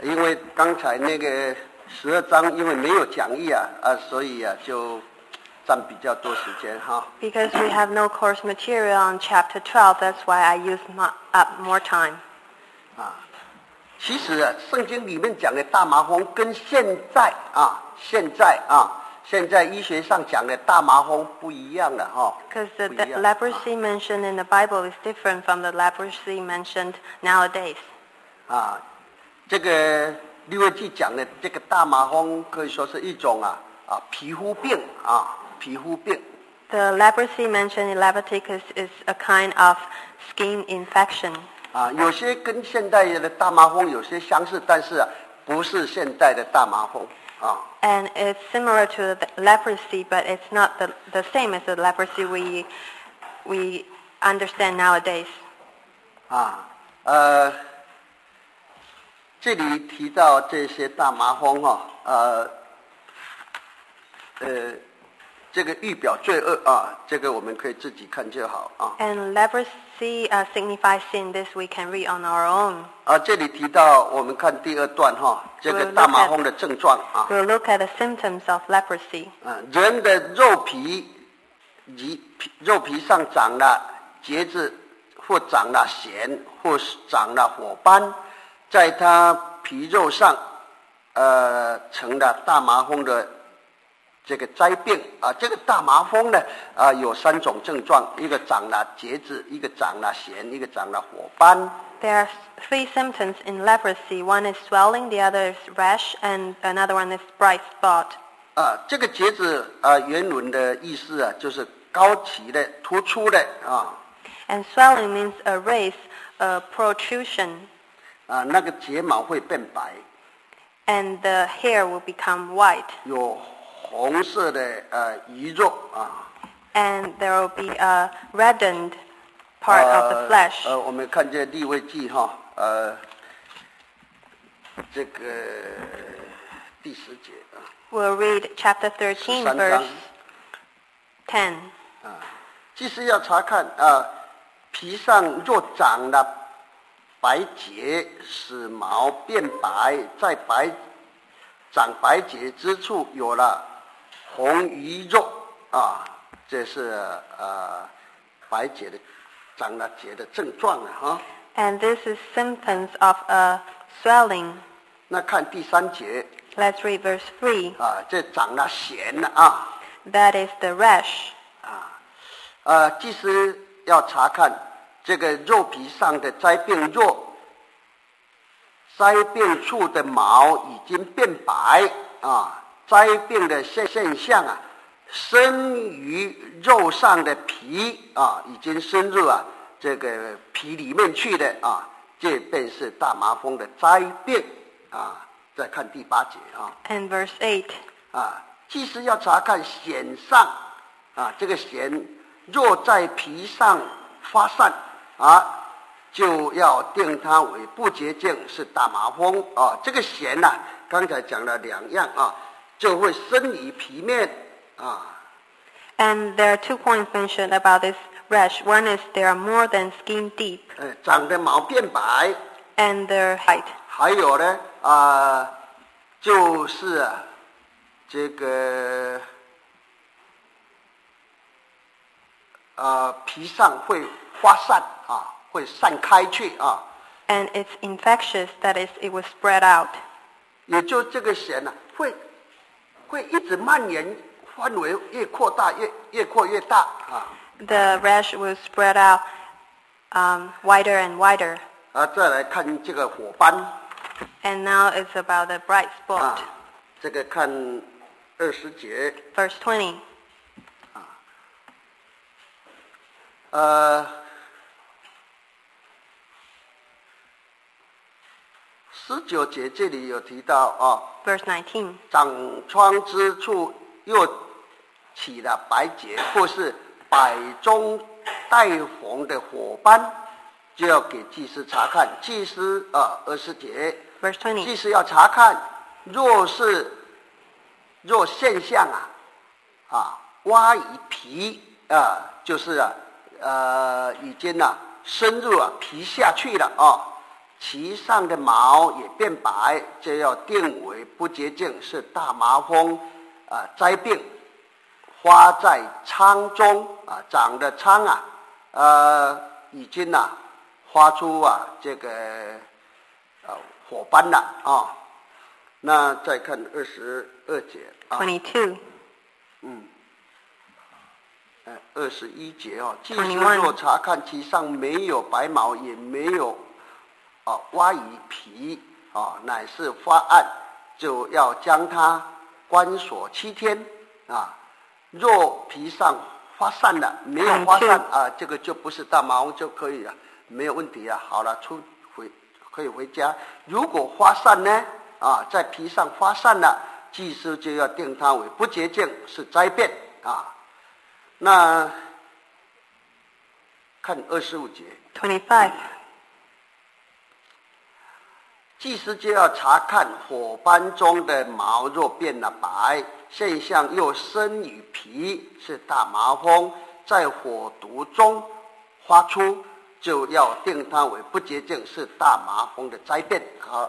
因为刚才那个12章因为没有讲义所以就占比较多时间哈。 Because we have no course material on chapter 12, that's why I use up more time. 其实圣经里面讲的大麻风跟现在医学上讲的大麻风不一样了哈。 Because the leprosy mentioned in the Bible is different from the leprosy mentioned nowadays. 这个利未记讲的这个大麻风可以说是一种皮肤病皮肤病。 The leprosy mentioned in Leviticus is a kind of skin infection. 有些跟现代的大麻风有些相似，但是不是现代的大麻风 And it's similar to the leprosy, but it's not the same as the leprosy we understand nowadays. 这里提到这些大麻风这个预表罪恶这个我们可以自己看就好 And leprosy signifies sin. This we can read on our own. 这里提到我们看第2段这个大麻风的症状 We'll look at the symptoms of leprosy. 人的肉皮上长了结子，或长了癣，或是长了火斑，在他皮肉上成了大麻风的这个灾病这个大麻风呢有3种症状，一个长了结子，一个长了癣，一个长了火斑。 There are 3 symptoms in leprosy. One is swelling, the other is rash, and another one is bright spot. 这个结子原文的意思就是高起的、突出的 And swelling means a raise, a protrusion. 那个睫毛会变白。 And the hair will become white. 有红色的鱼肉 And there will be a reddened part of the flesh. 我们看见利未记这个第10节 We'll read chapter 13, verse 10. 祭司要查看皮上若长了白结，使毛变白，在长白结之处有了红鱼肉这是白结的长了结的症状 And this is symptoms of a swelling. 那看第3节 Let's read verse 3. 这长了癣了 That is the rash. 祭司要查看这个肉皮上的灾病，若灾病处的毛已经变白灾病的现象深于肉上的皮已经深入这个皮里面去的这便是大麻风的灾病再看第8节 And verse 8. 祭司要查看癣上这个癣若在皮上发散就要定它为不洁净，是大麻风这个癣刚才讲了2样就会深于皮面 And there are 2 points mentioned about this rash. One is they are more than skin deep. 长的毛变白 And they're white. 还有呢就是这个皮上会发散会散开去 And it's infectious, that is, it will spread out. 也就这个癣会一直蔓延，范围越扩大，越扩越大 The rash will spread out wider and wider. 再来看这个火斑 And now it's about the bright spot. 这个看20节 Verse 20. 19节这里有提到 Verse 19. 长疮之处又起了白结，或是百中带红的火斑，就要给祭司查看。祭司20节 Verse 20. 祭司要查看，若现象挖以皮就是已经深入皮下去了其上的毛也变白，就要定为不洁净，是大麻风灾病。花在苍中长的苍已经发出这个火斑了那再看22节 22. 21节祭司若查看其上没有白毛，也没有蛙鱼皮乃是发暗，就要将它关锁7天若皮上发散了，没有发散这个就不是大麻风就可以了，没有问题了。好了，可以回家。如果发散呢在皮上发散了，祭司就要定它为不洁净，是灾变那看25节。 25. 祭司就要查看火斑中的毛，若变了白，现象又生于皮，是大麻风，在火毒中发出，就要定它为不洁净，是大麻风的灾变。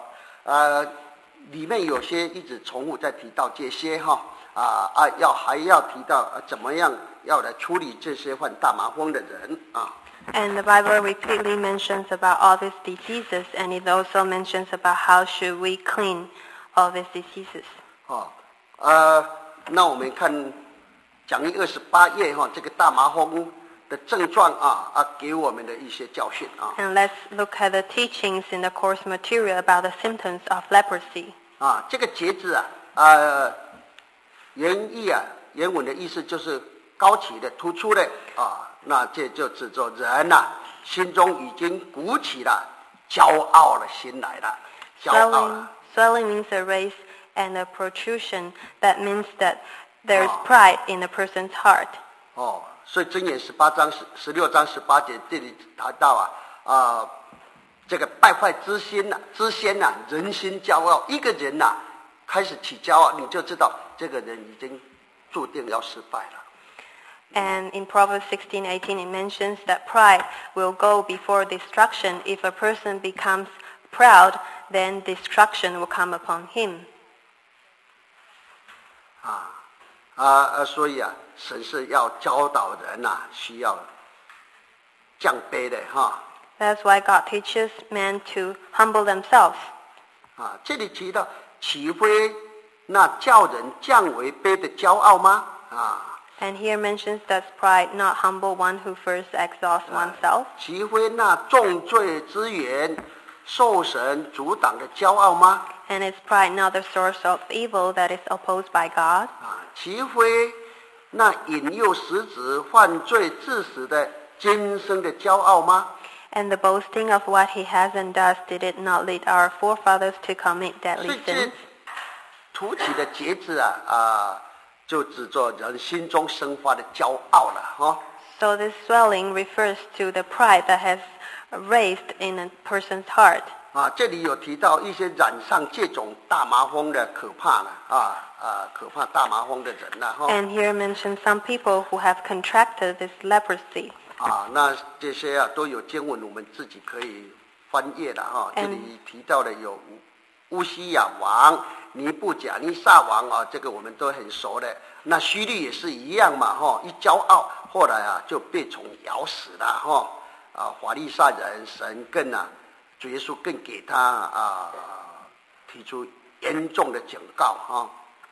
里面有些一直重复在提到这些还要提到怎么样要来处理这些患大麻风的人 And the Bible repeatedly mentions about all these diseases, and it also mentions about how should we clean all these diseases. 那我们看讲义28页这个大麻风的症状给我们的一些教训 And let's look at the teachings in the course material about the symptoms of leprosy. 这个节制原文的意思就是高起的、突出的那这就指着人心中已经鼓起了骄傲的心来了，骄傲了。 Swelling means a raise and a protrusion. That means that there is pride in a person's heart. 所以箴言16章18节这里谈到这个败坏之先人心骄傲。一个人开始起骄傲，你就知道这个人已经注定要失败了。 And in Proverbs 16:18 it mentions that pride will go before destruction. If a person becomes proud, then destruction will come upon him. 所以神是要教导人需要降卑的 That's why God teaches men to humble themselves. 这里提到岂非那叫人降为卑的骄傲吗 And here mentions that pride not humble one who first exalts oneself. 岂非那重罪之源受神阻挡的骄傲吗 And is pride not the source of evil that is opposed by God? 岂非那引诱使子犯罪致死的今生的骄傲吗 And the boasting of what he has and does, did it not lead our forefathers to commit deadly 这 sins? 凸起的节制就指着人心中生发的骄傲了 So this swelling refers to the pride that has raised in a person's heart. 这里有提到一些染上这种大麻风的可怕可怕大麻风的人 And here mentions some people who have contracted this leprosy. 那这些都有经文，我们自己可以翻阅的这里提到的有乌西亚王、尼布甲尼撒王这个我们都很熟的。那希律也是一样嘛一骄傲，后来就被虫咬死了法利赛人神更主耶稣更给他提出严重的警告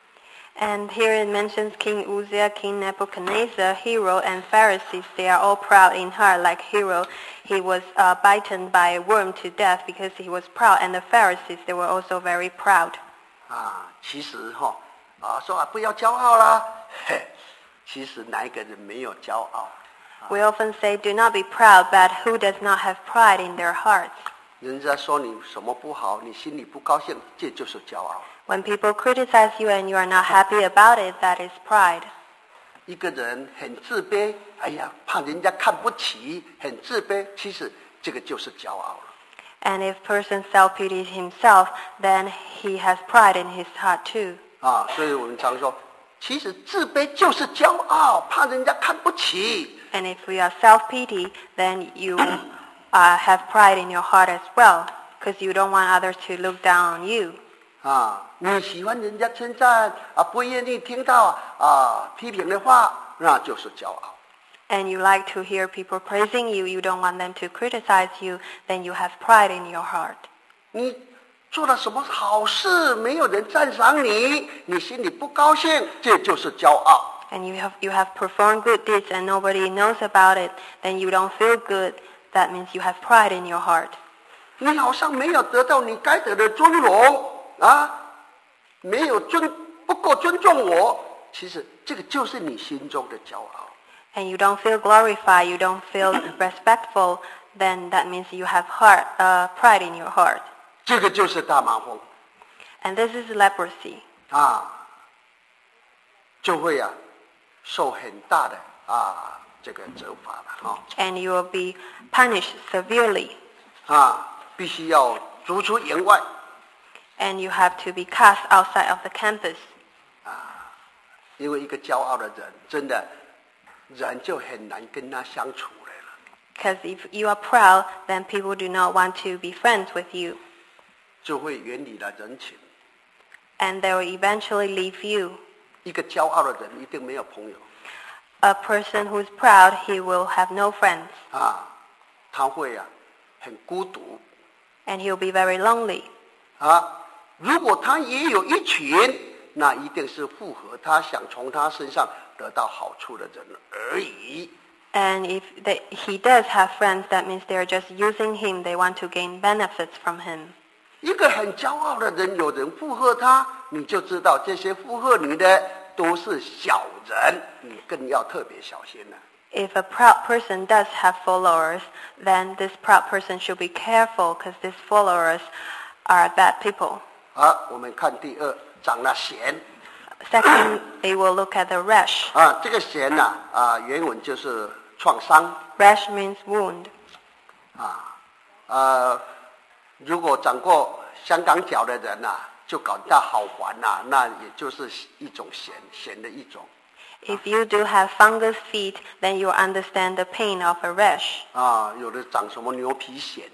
And here it mentions King Uzziah, King Nebuchadnezzar, Hero, and Pharisees. They are all proud in heart, like Hero. He was bitten by a worm to death because he was proud. And the Pharisees, they were also very proud. 其实说不要骄傲啦，其实哪一个人没有骄傲 We often say, do not be proud, but who does not have pride in their hearts? 人家说你什么不好，你心里不高兴，这就是骄傲。 When people criticize you and you are not happy about it, that is pride. 一个人很自卑，怕人家看不起，很自卑，其实这个就是骄傲了。 And if person self-pities himself, then he has pride in his heart too. 所以我们常说，其实自卑就是骄傲，怕人家看不起。 And if we are self-pity, then you have pride in your heart as well. because you don't want others to look down on you. 你喜欢人家称赞不愿意听到批评的话，那就是骄傲。 And you like to hear people praising you, you don't want them to criticize you, then you have pride in your heart. 你做了什么好事，没有人赞赏你，你心里不高兴，这就是骄傲。 And you have performed good deeds and nobody knows about it, then you don't feel good. That means you have pride in your heart. 你好像没有得到你该得的尊荣没有不够尊重我，其实这个就是你心中的骄傲。 And you don't feel glorified, you don't feel respectful, then that means you have pride in your heart. 这个就是大麻风。 And this is leprosy. 就会受很大的这个责罚了 And you will be punished severely. 必须要逐出营外。 And you have to be cast outside of the campus. 因为一个骄傲的人，真的人就很难跟他相处了。 Because if you are proud, then people do not want to be friends with you. 就会远离了人情。 And they will eventually leave you. 一个骄傲的人一定没有朋友。 A person who is proud, he will have no friends. 他会很孤独。 And he will be very lonely. 如果他也有一群，那一定是符合他想从他身上得到好处的人而已。 And if he does have friends, that means they are just using him. They want to gain benefits from him. 一个很骄傲的人，有人附和他，你就知道这些附和你的都是小人，你更要特别小心了。 If a proud person does have followers, then this proud person should be careful because these followers are bad people. 我们看第二，长了弦。 Second, they will look at the rash. 这个弦原文就是创伤。 Rash means wound. 如果长过香港脚的人就感到好烦那也就是一种弦的一种。 If you do have fungus feet, then you understand the pain of a rash. 有的长什么牛皮癣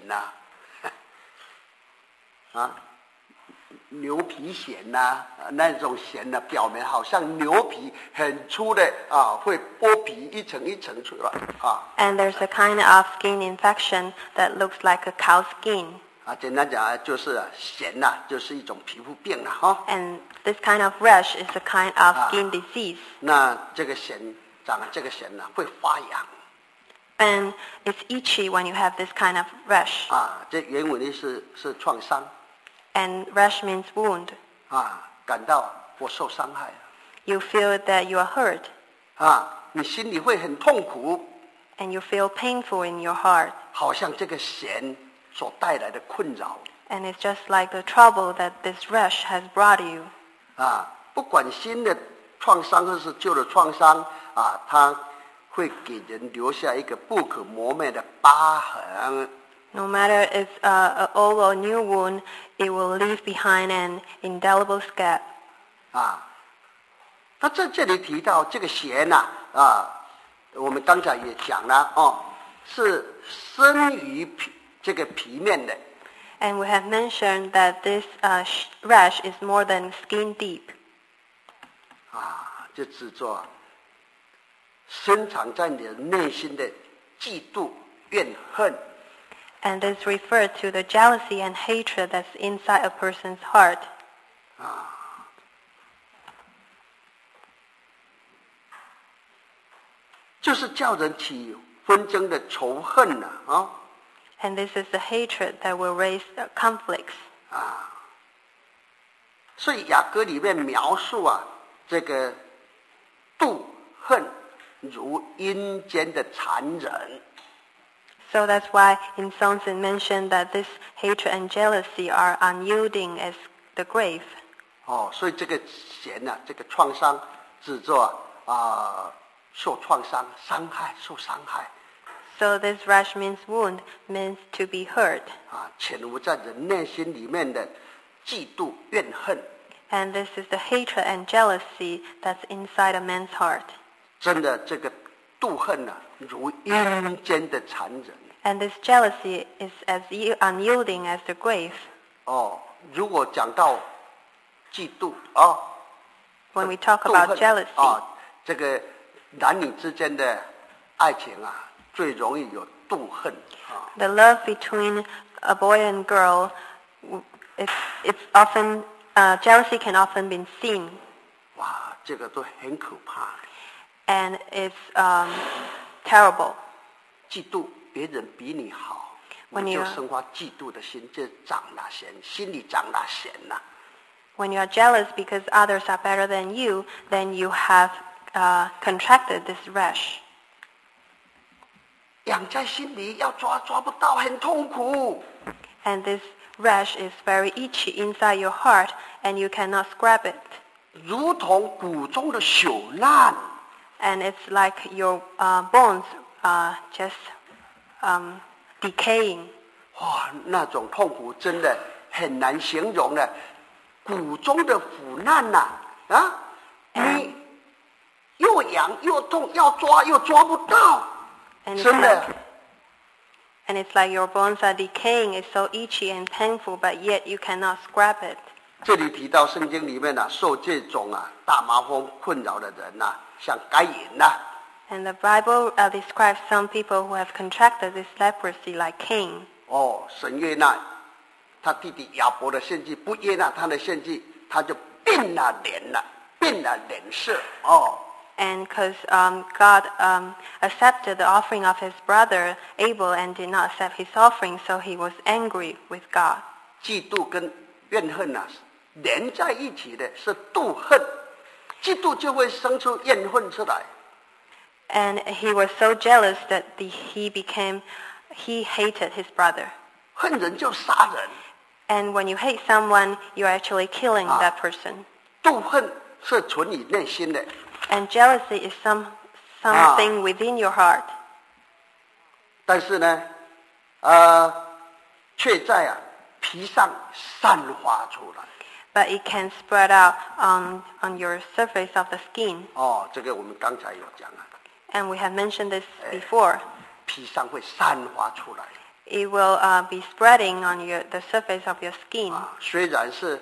牛皮癣那种癣表面好像牛皮很粗的会剥皮一层一层出来 And there's a kind of skin infection that looks like a cow skin. 简单讲就是癣就是一种皮肤病了 And this kind of rash is a kind of skin disease. 那这个长了这个癣会发痒。 And it's itchy when you have this kind of rash. 这原文的是创伤。 And rash means wound. 感到我受伤害。 You feel that you are hurt. 你心里会很痛苦。 And you feel painful in your heart. 好像这个癣所带来的困扰。 And it's just like the trouble that this rash has brought you. 不管新的创伤或是旧的创伤它会给人留下一个不可磨灭的疤痕。 No matter if an old or new wound, it will leave behind an indelible scab. 那在这里提到这个癣我们刚才也讲了是生于这个皮面的。 And we have mentioned that this rash is more than skin deep. 就制作深藏在你的内心的嫉妒、怨恨。 And this refers to the jealousy and hatred that's inside a person's heart. 就是叫人起纷争的仇恨 And this is the hatred that will raise conflicts. 所以雅歌里面描述这个妒恨如阴间的残忍。 So that's why in Psalms it mentioned that this hatred and jealousy are unyielding as the grave. 所以这个弦这个创伤指作受创伤、受伤害。 So this rash means wound, means to be hurt. 潜伏在人内心里面的嫉妒、怨恨。 And this is the hatred and jealousy that's inside a man's heart. 真的，这个妒恨如阴间的残忍。 And this jealousy is as unyielding as the grave. 如果讲到嫉妒啊 When we talk 妒 about 恨 jealousy, 这个男女之间的爱情啊，最容易有妒恨啊。 the love between a boy and girl, it's often jealousy can often be seen, 哇，这个都很可怕。 and it's terrible. 嫉妒别人比你好， When 你就 you- 生发嫉妒的心，就长了弦，心里长了弦呐。 When you are jealous because others are better than you, then you have contracted this rash. 养在心里要抓不到，很痛苦。 And this rash is very itchy inside your heart, and you cannot scrap it. 如同骨中的朽烂。 And it's like your bones just decaying. 哇，那种痛苦真的很难形容的，骨中的腐烂呐！你又痒又痛，要抓又抓不到， And 真的。 it's like your bones are decaying. It's so itchy and painful, but yet you cannot scrap it. 这里提到圣经里面受这种大麻风困扰的人像该隐 And the Bible describes some people who have contracted this leprosy like Cain. 神悦纳他弟弟亚伯的献祭，不悦纳他的献祭，他就变了脸色。 And because God accepted the offering of his brother Abel and did not accept his offering, so he was angry with God. 嫉妒跟怨恨连在一起的是妒恨，嫉妒就会生出怨恨出来。 And he was so jealous that he hated his brother. 恨人就杀人， And when you hate someone, you're actually killing that person. 妒恨是存于内心的， And jealousy is something within your heart. 但是呢，却在皮上散发出来。 But it can spread out on your surface of the skin. 这个我们刚才有讲 And we have mentioned this before. 皮上会散发出来。 It will be spreading on the surface of your skin. 虽然是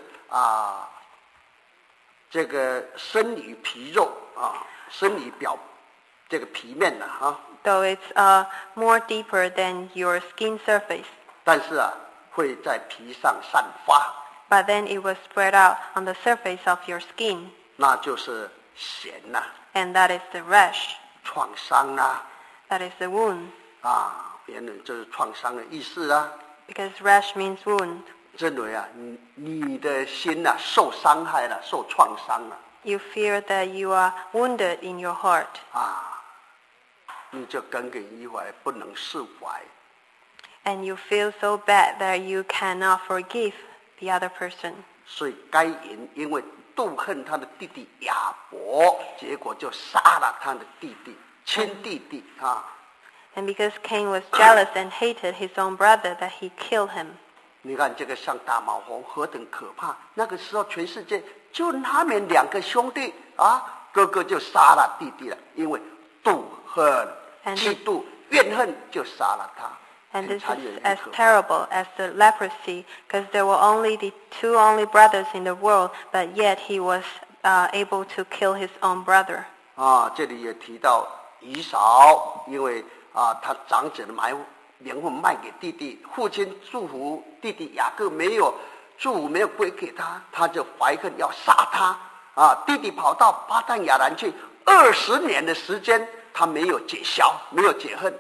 这个生于皮肉生于这个皮面 Though it's more deeper than your skin surface. 但是会在皮上散发， But then it will spread out on the surface of your skin. 那就是弦 And that is the rash. 创伤 That is the wound. 原来就是创伤的意思 Because rash means wound. 认为你的心受伤害了，受创伤了 You fear that you are wounded in your heart. 你就耿耿于怀，不能释怀。 And you feel so bad that you cannot forgive the other person. 所以该隐因为妒恨他的弟弟亚伯，结果就杀了他的弟弟亲弟弟 And because Cain was jealous and hated his own brother, that he killed him. 你看这个像大麻风何等可怕！那个时候全世界就他们两个兄弟哥哥就杀了弟弟了，因为妒恨、嫉妒、怨恨就杀了他。 And this 很残 is 忍 as 很可怕 terrible as the leprosy, because there were only the two only brothers in the world, but yet he was able to kill his own brother. 这里也提到以扫，因为他长子的名分卖给弟弟，父亲祝福弟弟雅各没有祝福没有归给他，他就怀恨要杀他弟弟跑到巴旦亚兰去，20年的时间他没有解消，没有解恨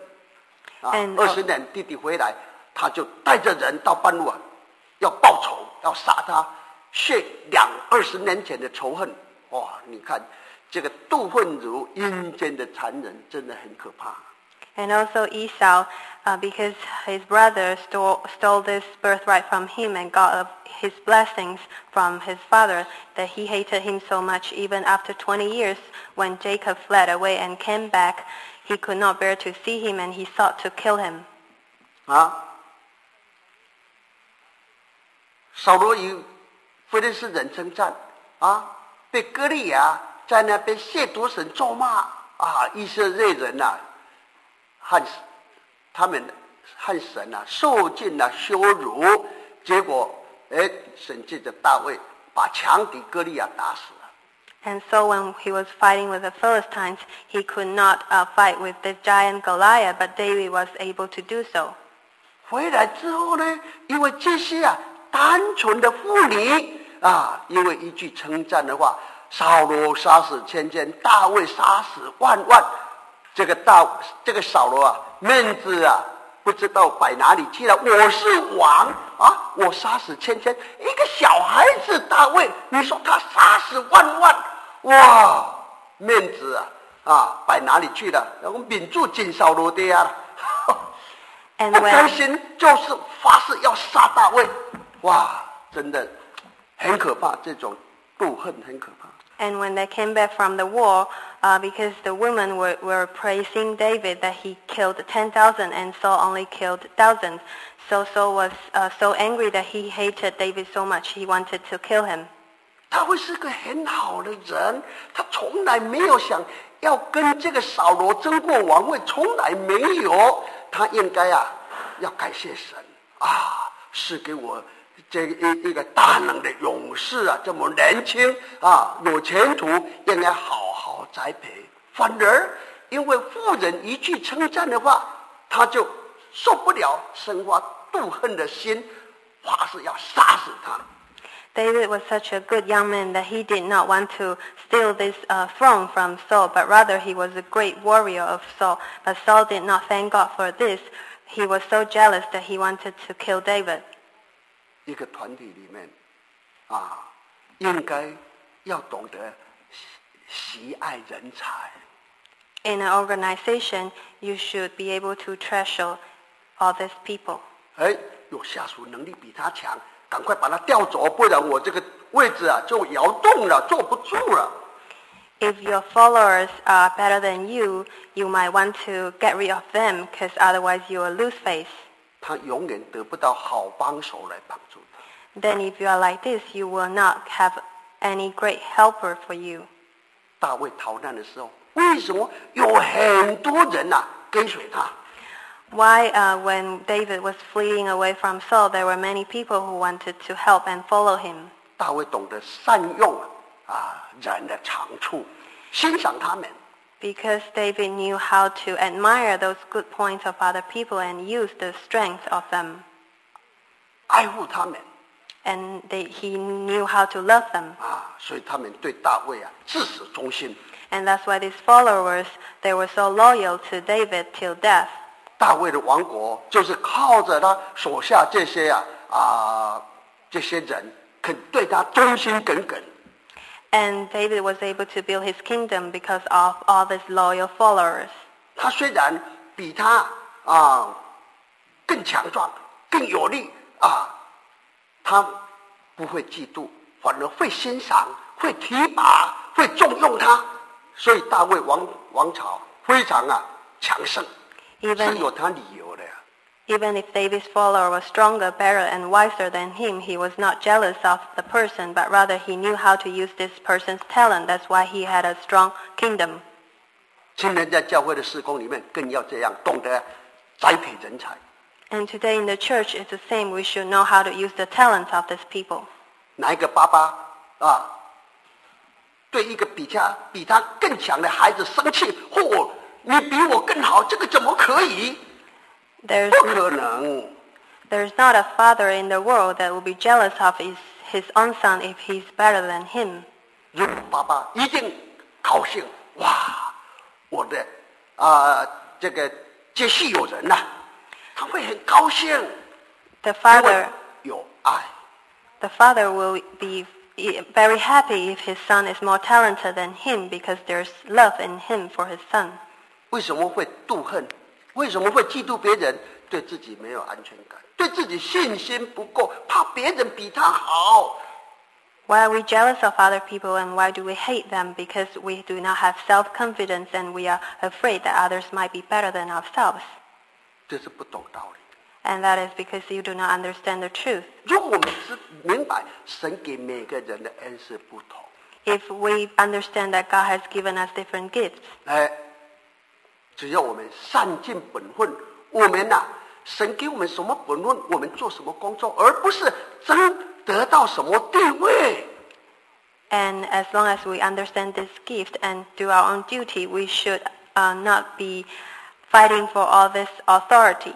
20年弟弟回来，他就带着人到半路要报仇，要杀他，血20年前的仇恨。你看这个妒恨如阴间的残忍，真的很可怕。 And also Esau, because his brother stole this birthright from him and got his blessings from his father, that he hated him so much. Even after 20 years, when Jacob fled away and came back, he could not bear to see him and he sought to kill him. 扫罗与非利士人征战被歌利亚在那边亵渎神咒骂以色列人和他们和神受尽了羞辱，结果神借着大卫把强敌歌利亚打死了。 And so when he was fighting with the Philistines, he could not fight with the giant Goliath, but David was able to do so. 回来之后呢，因为这些单纯的妇女因为一句称赞的话，扫罗杀死千千，大卫杀死万万。这个扫罗面子不知道摆哪里去了。我是王我杀死千千，一个小孩子大卫，你说他杀死万万，哇，面子摆哪里去了？然后民主进扫罗的了。不甘心，就是发誓要杀大卫。哇，真的很可怕，这种妒恨很可怕。 And when they came back from the war, because the women were praising David that he killed 10,000 and Saul only killed thousands, so Saul was so angry that he hated David so much he wanted to kill him. 大卫是个很好的人，他从来没有想要跟这个扫罗争过王位，从来没有。他应该要感谢神是给我这一个大能的勇士这么年轻有前途，应该好好栽培。反而因为妇人一句称赞的话，他就受不了，生发妒恨的心，发誓要杀死他。 David was such a good young man that he did not want to steal this throne from Saul, but rather he was a great warrior of Saul. But Saul did not thank God for this. He was so jealous that he wanted to kill David. 一个团体里面应该要懂得喜爱人才。 In an organization, you should be able to treasure all these people. 有下属能力比他强，赶快把他调走，不然我这个位置就摇动了，坐不住了。 If your followers are better than you, you might want to get rid of them, because otherwise you will lose face. 他永远得不到好帮手来帮助他。 Then if you are like this, you will not have any great helper for you. 大卫逃难的时候，为什么有很多人跟随他？ Why, when David was fleeing away from Saul, there were many people who wanted to help and follow him. 大卫懂得善用人的长处，欣赏他们。 Because David knew how to admire those good points of other people and use the strength of them. 爱护他们。 And he knew how to love them. 所以他们对大卫至死忠心。 And that's why these followers, they were so loyal to David till death. 大卫的王国就是靠着他手下这些这些人肯对他忠心耿耿。 And David was able to build his kingdom because of all these loyal followers. 他虽然比他更强壮、更有力他不会嫉妒，反而会欣赏、会提拔、会重用他，所以大卫王朝非常强盛，是有他理由的。 Even if David's follower was stronger, better, and wiser than him, he was not jealous of the person, but rather he knew how to use this person's talent. That's why he had a strong kingdom. 今天在教会的事工里面，更要这样懂得栽培人才。 And today in the church, it's the same. We should know how to use the talents of these people. 哪一个爸爸对一个比他更强的孩子生气，你比我更好，这个怎么可以？不可能。 There's not a father in the world that will be jealous of his own son if he's better than him. 如果爸爸一定高兴，哇，我的这个接续有人他会很高兴。 The father 有爱。 The father will be very happy if his son is more talented than him because there's love in him for his son. 为什么会妒恨？为什么会嫉妒别人？对自己没有安全感，对自己信心不够，怕别人比他好。 Why are we jealous of other people and why do we hate them? Because we do not have self-confidence and we are afraid that others might be better than ourselves. 这是不懂道理。 And that is because you do not understand the truth. 如果我们是明白神给每个人的恩赐不同。 If we understand that God has given us different gifts. 只要我们善尽本分，我们神给我们什么本分，我们做什么工作，而不是争得到什么地位。 And as long as we understand this gift and do our own duty, we should not be fighting for all these authorities.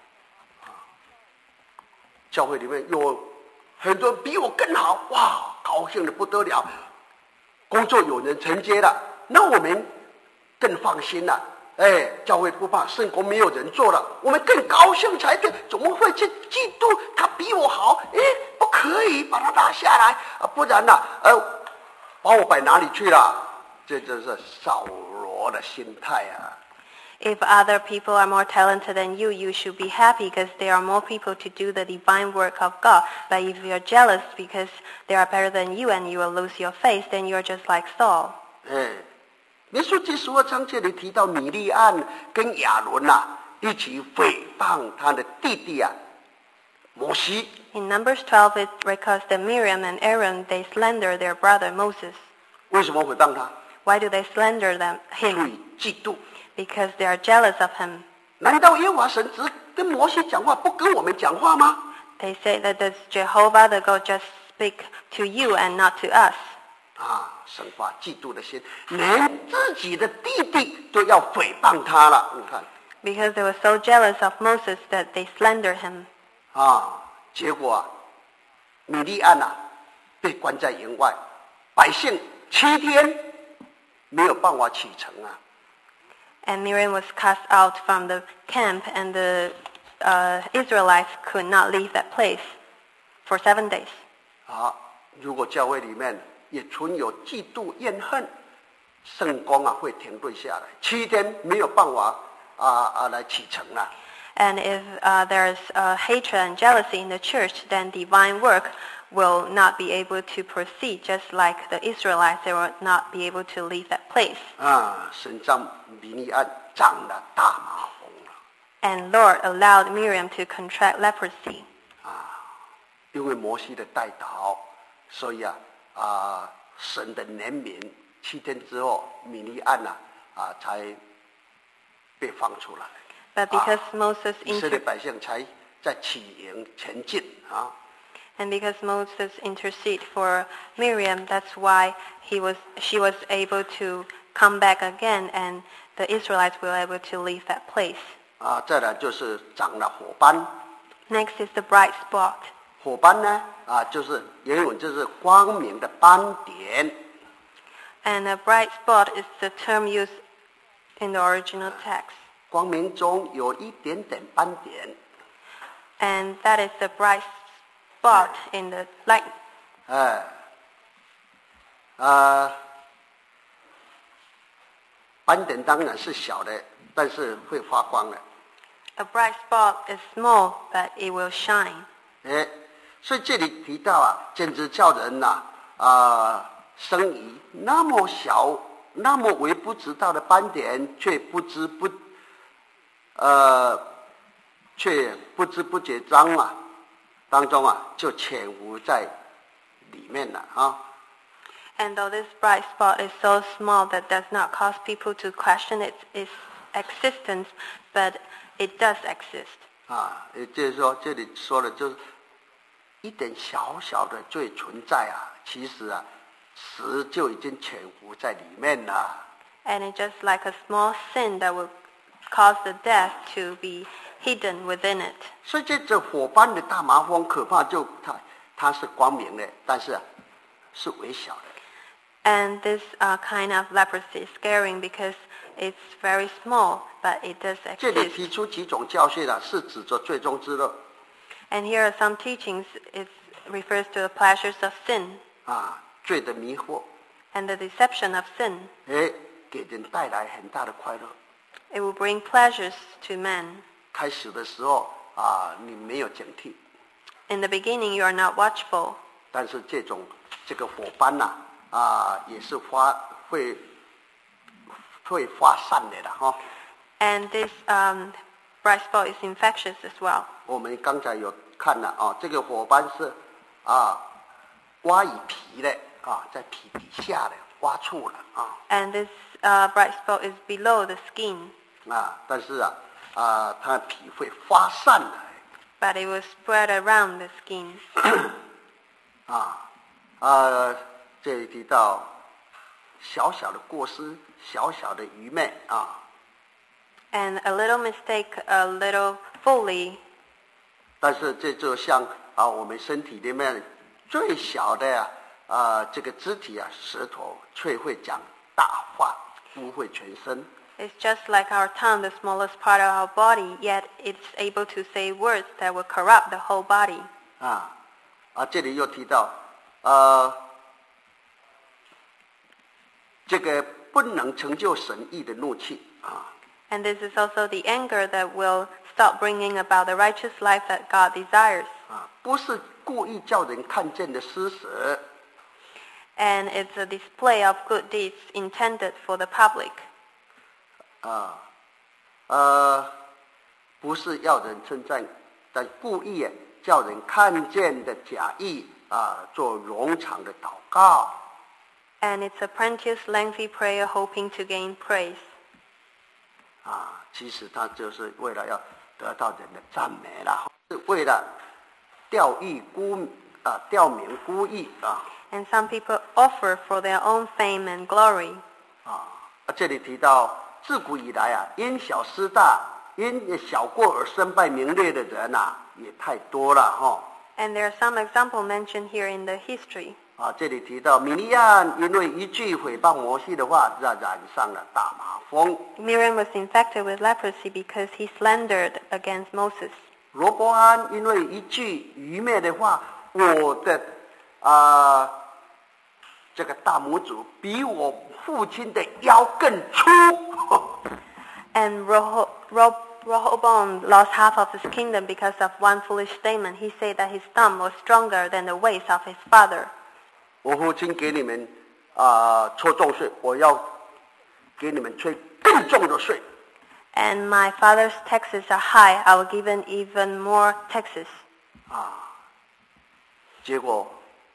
教会里面有很多人比我更好，哇，高兴的不得了。工作有人承接了，那我们更放心了。教会不怕圣工没有人做了，我们更高兴才对。怎么会去嫉妒他比我好？不可以把他拿下来不然呢，把我摆哪里去了？这就是扫罗的心态啊。 If other people are more talented than you, you should be happy because there are more people to do the divine work of God. But if you're jealous because they are better than you and you will lose your faith, then you're just like Saul. 民数记12章这里提到米利暗跟亚伦一起诽谤他的弟弟摩西。 In Numbers 12, it records that Miriam and Aaron, they slander their brother Moses. 为什么诽谤他？ Why do they slander him? 出于嫉妒。 Because they are jealous of him. 难道耶和华神只跟摩西讲话，不跟我们讲话吗？ They say that does Jehovah the God just speak to you and not to us? 生发嫉妒的心，连自己的弟弟都要诽谤他了。你看。 Because they were so jealous of Moses that they slandered him. 结果米利暗被关在营外，百姓7天没有办法启程 And Miriam was cast out from the camp, and the Israelites could not leave that place for 7 days. 如果教会里面也存有嫉妒怨恨，圣工会停顿下来，7天没有办法来启程了。 And if there is hatred and jealousy in the church, then divine work will not be able to proceed, just like the Israelites, they will not be able to leave that place. 神让米利暗长了大麻风了。 And Lord allowed Miriam to contract leprosy. 因为摩西的代祷，所以神的怜悯，7天之后，米利暗才被放出来。 But because Moses 以色列百姓才在起营前进 And because Moses interceded for Miriam, that's why she was able to come back again, and the Israelites were able to leave that place. 再来就是长了火斑。 Next is the bright spot. 火斑呢就是原文就是光明的斑点。 And a bright spot is the term used in the original text. 光明中有一点点斑点。 And that is the bright spot in the light. 斑点当然是小的，但是会发光的。 A bright spot is small, but it will shine. 所以这里提到简直叫人生疑，那么小、那么微不足道的斑点，却不知不觉当中就潜伏在里面了 And though this bright spot is so small that does not cause people to question its existence, but it does exist. 也就是说，这里说的就是一点小小的罪存在其实死就已经潜伏在里面了。 And it's just like a small sin that will cause the death to be hidden within it. 所以这火斑的大麻风可怕就它是光明的，但是是微小的。 And this kind of leprosy is scaring because it's very small, but it does 这里 exist. 提出几种教训是指着最终之乐。 And here are some teachings. It refers to the pleasures of sin 罪的迷惑 and the deception of sin. 给人带来很大的快乐。 It will bring pleasures to men. 开始的时候你没有警惕。 In the beginning, you are not watchful. 但是这个火斑也是会发散的了 And this bright spot is infectious as well. 我们刚才有看了这个火斑是挖以皮的在皮底下的挖处了 And this bright spot is below the skin. 但是它的皮会发散来。 but it was spread around the skin. 这里提到小小的过失，小小的愚昧啊。 And a little mistake, a little folly. 但是这就像我们身体里面最小的这个肢体舌头，却会讲大话，污秽全身。 It's just like our tongue, the smallest part of our body, yet it's able to say words that will corrupt the whole body. 这里又提到这个不能成就神意的怒气 And this is also the anger that will stop bringing about the righteous life that God desires. 不是故意叫人看见的施舍。 And it's a display of good deeds intended for the public. 不是要人称赞，但故意叫人看见的假意做冗长的祷告。 And it's a plenteous, lengthy prayer hoping to gain praise. 其实他就是为了要得到人的赞美啦，是为了吊民孤义 And some people offer for their own fame and glory. 这里提到自古以来因小失大，因小过而身败名裂的人也太多了 And there are some examples mentioned here in the history. 这里提到米利暗因为一句诽谤摩西的话，染上了大麻风。 Miriam was infected with leprosy because he slandered against Moses. 罗伯安因为一句愚昧的话，我的这个大拇指比我父亲的腰更粗。 And Rehoboam lost half of his kingdom because of one foolish statement. He said that his thumb was stronger than the waist of his father. 我父亲给你们抽重税，我要给你们吹更重的税。 And my father's taxes are high. I will give him even more taxes. 结果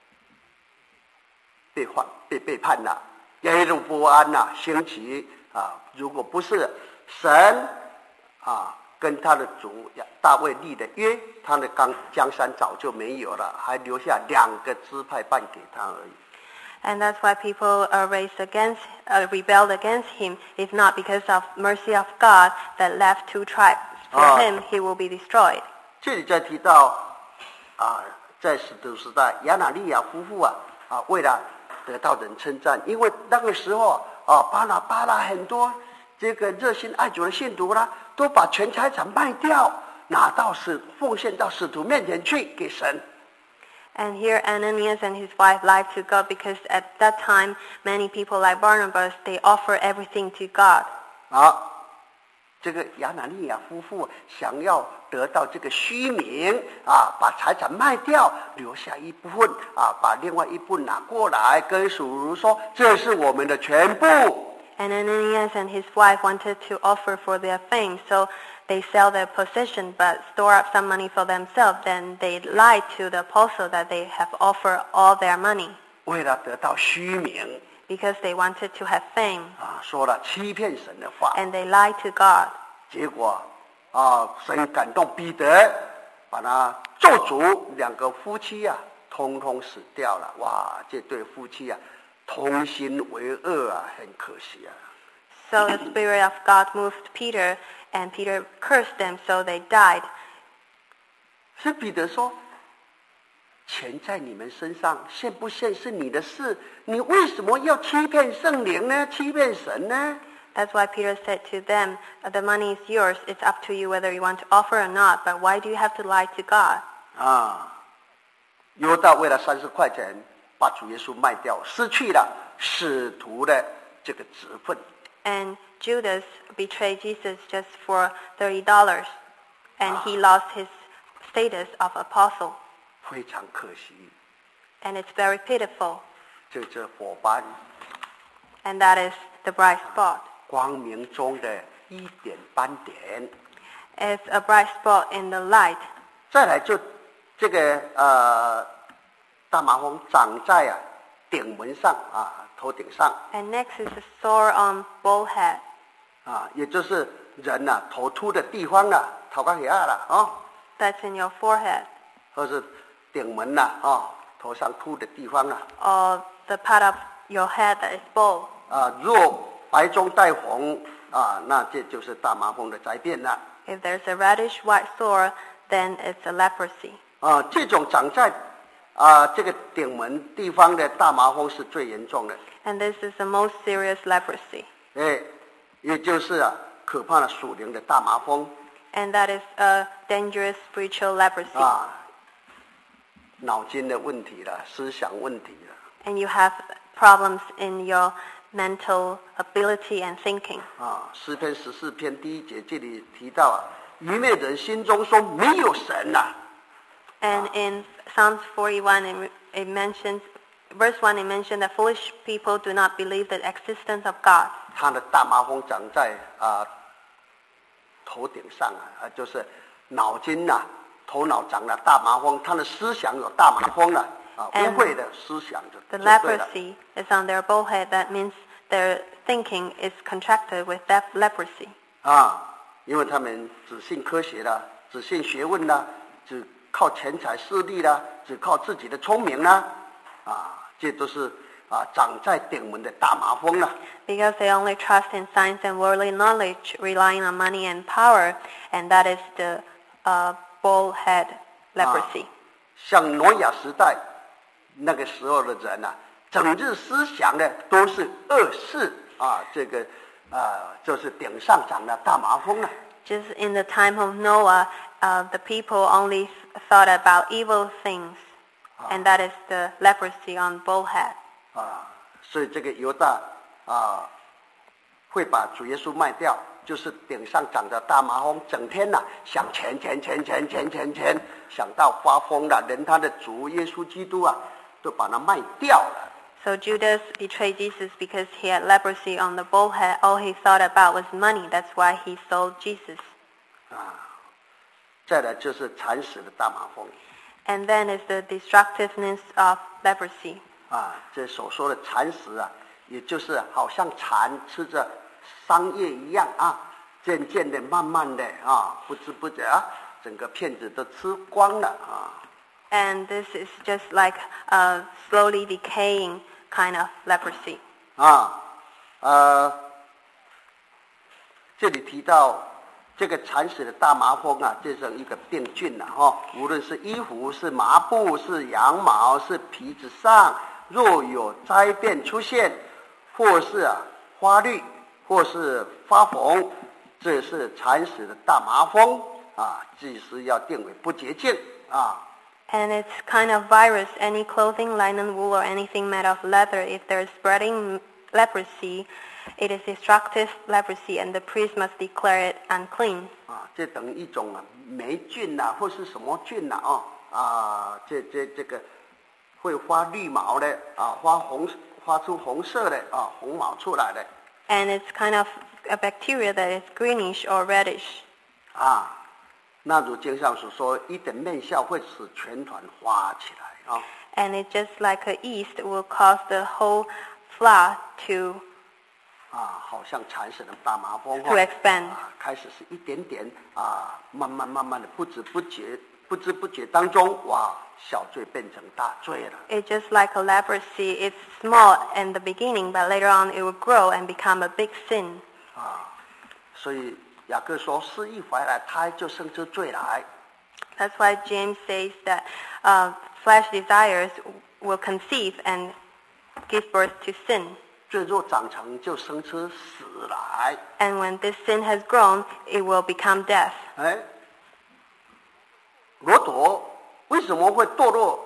被背叛了。耶路伯安兴起如果不是神跟他的主大卫立的约，他的江山早就没有了，还留下2个支派半给他而已。 And that's why people rebelled against him. If not because of mercy of God that left 2 tribes for him, he will be destroyed. 这里在提到在使徒时代，亚拿利亚夫妇为了得到人称赞，因为那个时候巴拉很多这个热心爱主的信徒都把全财产卖掉，拿到奉献到使徒面前去给神。 And here Ananias and his wife lied to God because at that time many people like Barnabas, they offer everything to God. 这个亚拿利亚夫妇想要得到这个虚名把财产卖掉，留下一部分把另外一部分拿过来跟属儒说，这是我们的全部。 And Ananias and his wife wanted to offer for their fame, so they sell their possession but store up some money for themselves. Then they lied to the apostle that they have offered all their money. 为了得到虚名。 Because they wanted to have fame. 说了欺骗神的话。 And they lied to God. 结果神感动彼得，把他咒诅2个夫妻通通死掉了。哇，这对夫妻同心为恶很可惜 So the Spirit of God moved Peter, and Peter cursed them, so they died. 是彼得说，钱在你们身上，献不献是你的事，你为什么要欺骗圣灵呢？欺骗神呢？ That's why Peter said to them, the money is yours, it's up to you whether you want to offer or not, but why do you have to lie to God? 犹大为了30块钱把主耶稣卖掉，失去了使徒的这个职分。 And Judas betrayed Jesus just for $30, and he lost his status of apostle. 非常可惜。 And it's very pitiful. 这火斑。 And that is the bright spot. 光明中的一点斑点。 It's a bright spot in the light. 再来就这个大麻风长在顶门上头顶上。 And next is a sore on bald head. 也就是人呐、头秃的地方啦，头壳下啦啊， That's in your forehead. 或是顶门呐啊，头上秃的地方啦 Or the part of your head that is bald. 啊，若白中带红啊，那这就是大麻风的灾变了 If there's a reddish white sore, then it's a leprosy. 啊。这种长在这个顶门地方的大麻风是最严重的， And this is the most serious leprosy. 也就是可怕的属灵的大麻风 And that is a dangerous spiritual leprosy. 啊，脑筋的问题了，思想问题了 And you have problems in your mental ability and thinking. 啊。诗篇14篇第1节这里提到愚昧人心中说没有神呐、 And in Psalms 41, it mentions, verse 1, it mentioned that foolish people do not believe the existence of God. 他的大麻风长在头顶上就是脑筋头脑长了大麻风，他的思想有大麻风了污秽的思想就 The 对了 leprosy is on their bald head. That means their thinking is contracted with that leprosy. 因为他们只信科学啦，只信学问啦，只靠钱财势力啦，只靠自己的聪明啦，这都是长在顶门的大麻风了。 Because they only trust in science and worldly knowledge, relying on money and power, and that is the bald head leprosy. 像挪亚时代那个时候的人整日思想的都是恶事就是顶上长了大麻风了。 Just in the time of Noah, the people only thought about evil things, and that is the leprosy on bald head. 所以这个犹大会把主耶稣卖掉，就是顶上长着大麻风，整天想钱，想到发疯了，连他的主耶稣基督都把他卖掉了。 So Judas betrayed Jesus because he had leprosy on the bald head. All he thought about was money. That's why he sold Jesus. 再来就是蚕食的大麻风 And then is the destructiveness of leprosy. 这所说的蚕食也就是好像蚕吃着桑叶一样渐渐的、慢慢的不知不觉整个片子都吃光了 And this is just like a slowly decaying kind of leprosy. 这里提到这个蚕食的大麻风这是一个病菌无论是衣服、是麻布、是羊毛、是皮子上，若有灾变出现，或是发绿，或是发红，这是蚕食的大麻风祭司要定为不洁净 And it's kind of virus. Any clothing, linen, wool, or anything made of leather, if there is spreading leprosy, it is destructive leprosy, and the priest must declare it unclean. 这等于一种霉菌或是什么菌这个会发绿毛的发出红色的红毛出来的 And it's kind of a bacteria that is greenish or reddish. 那如经上所说，一点面笑会使全团发起来 And it's just like a yeast will cause the whole flour to 好像蚕食的大麻风 to expand. 开始是一点点慢慢的不知不觉当中小罪变成大罪了。 It's just like a leprosy. It's small in the beginning, but later on it will grow and become a big sin. 所以雅各说，失意怀来，胎就生出罪来。 That's why James says that flesh desires will conceive and give birth to sin. 罪若长成，就生出死来。 And when this sin has grown, it will become death. 罗陀为什么会堕落？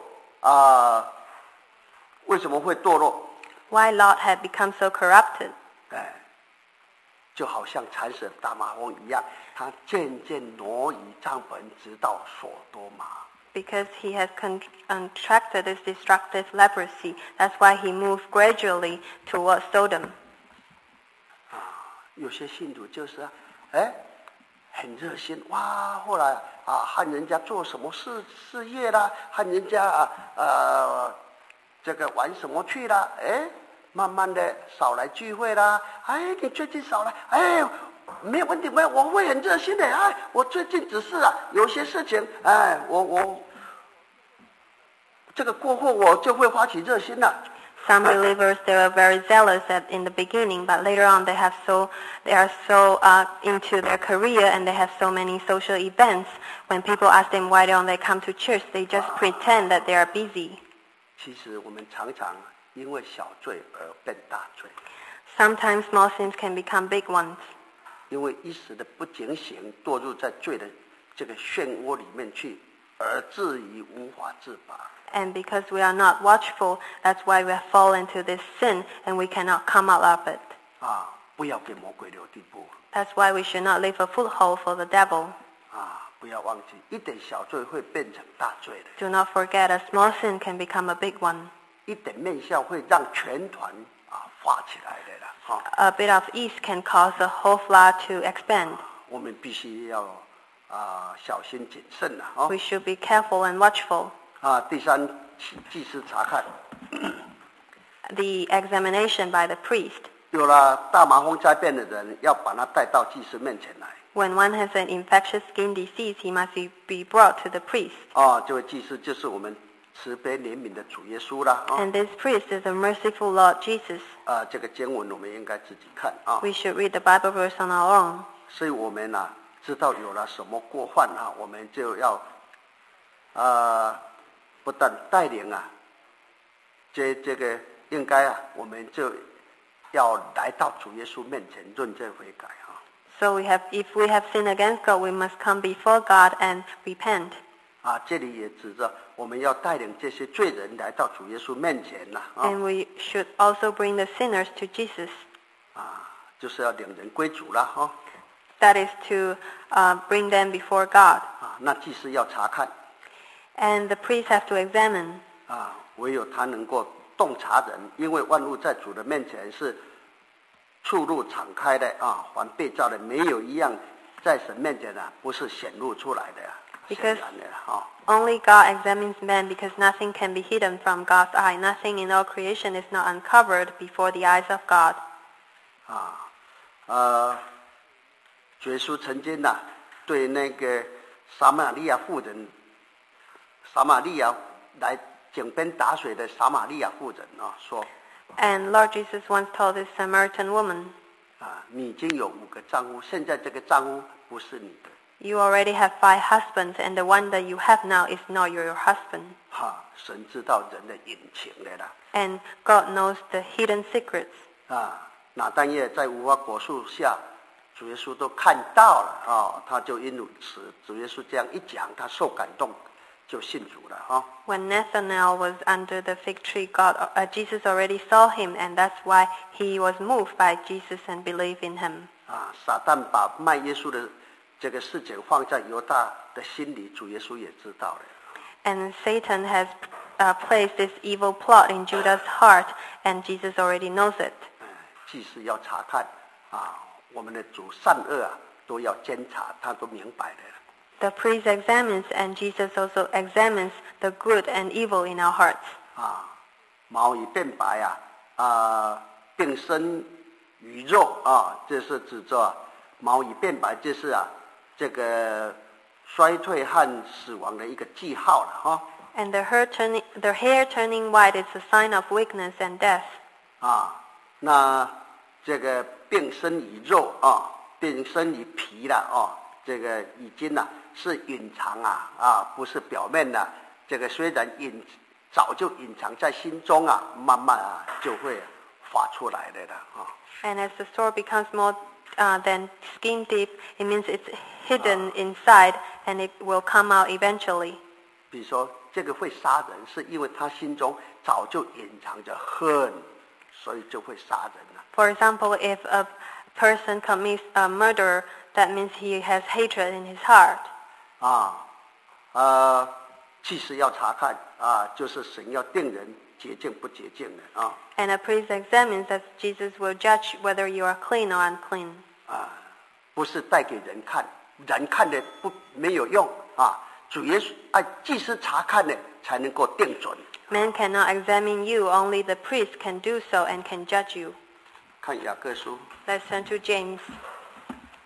为什么会堕落？ Why Lot had become so corrupted? 就好像蚕食大麻风一样，他渐渐挪移帐篷，直到所多玛。 Because he has contracted this destructive leprosy. That's why he moved gradually towards Sodom. 有些信徒就是很热心后来和人家做什么事业啦，和人家这个玩什么去啦，慢慢的少来聚会啦，你最近少来， 没有问题，我会很热心的。哎，我最近只是有些事情，哎，我这个过后我就会发起热心了。 Some believers, they are very zealous in the beginning, but later on they are so into their career and they have so many social events. When people ask them why don't they come to church, they just pretend that they are busy. 其实我们常常因为小罪而变大罪。 Sometimes small sins can become big ones. 因为一时的不警醒，堕入在罪的这个漩涡里面去，而至于无法自拔。 And because we are not watchful, that's why we fall into this sin and we cannot come out of it. 不要给魔鬼留地步。 That's why we should not leave a foothold for the devil. 不要忘记，一点小罪会变成大罪的。 Do not forget, a small sin can become a big one. 一点面笑会让全团发起来的啦。 A bit of yeast can cause the whole flour to expand. 我们必须要小心谨慎啦。 We should be careful and watchful. 第三，祭司查看。 The examination by the priest. 有了大麻风灾变的人，要把他带到祭司面前来。 When one has an infectious skin disease, he must be brought to the priest. 这位祭司就是我们慈悲怜悯的主耶稣啦。 And this priest is a merciful Lord Jesus. 这个经文我们应该自己看。 We should read the Bible verse on our own. 所以我们知道有了什么过犯我们就要不但带领这个应该我们就要来到主耶稣面前认罪悔改。 So if we have sinned against God, we must come before God and repent. 这里也指着我们要带领这些罪人来到主耶稣面前啦。 And we should also bring the sinners to Jesus. 就是要领人归主啦。 That is to bring them before God. 那祭司要查看。 And the priest has to examine. 唯有他能够洞察人，因为万物在主的面前是出入敞开的凡被造的没有一样在神面前不是显露出来的 Because only God examines man, because nothing can be hidden from God's eye. Nothing in all creation is not uncovered before the eyes of God. 主耶稣曾经对那个撒玛利亚妇人，撒玛利亚来井边打水的撒玛利亚妇人说。 And Lord Jesus once told this Samaritan woman, 你已经有5个丈夫，现在这个丈夫不是你的。 You already have 5 husbands, and the one that you have now is not your husband. 神知道人的隐情的啦。 And God knows the hidden secrets. 拿但业在无花果树下，主耶稣都看到了他就因此主耶稣这样一讲，他受感动，就信主了 When Nathanael was under the fig tree, Jesus already saw him, and that's why he was moved by Jesus and believed in him. 撒旦把卖耶稣的这个事情放在犹大的心里，主耶稣也知道了。 And Satan has placed this evil plot in Judah's heart, and Jesus already knows it. 祭司要查看我们的主善恶都要监察，他都明白的。 The priest examines, and Jesus also examines the good and evil in our hearts. 毛已变白并生于肉这是指着毛已变白，这是这个衰退和死亡的一个记号了 And the hair turning white is a sign of weakness and death. 那这个并生于肉并生于皮了这个已经是隐藏不是表面的。这个虽然早就隐藏在心中慢慢就会发出来的了 And as the sore becomes more than skin deep, it means it's hidden inside, and it will come out eventually. 比如说这个会杀人，是因为他心中早就隐藏着恨，所以就会杀人了。 For example, if a person commits a murder, that means he has hatred in his heart. 祭司要查看就是神要定人洁净不洁净的 And a priest examines that Jesus will judge whether you are clean or unclean. 不是带给人看，人看的没有用主耶稣祭司查看的才能够定准。 Man cannot examine you, only the priest can do so and can judge you. 看雅各书。 Let's turn to James.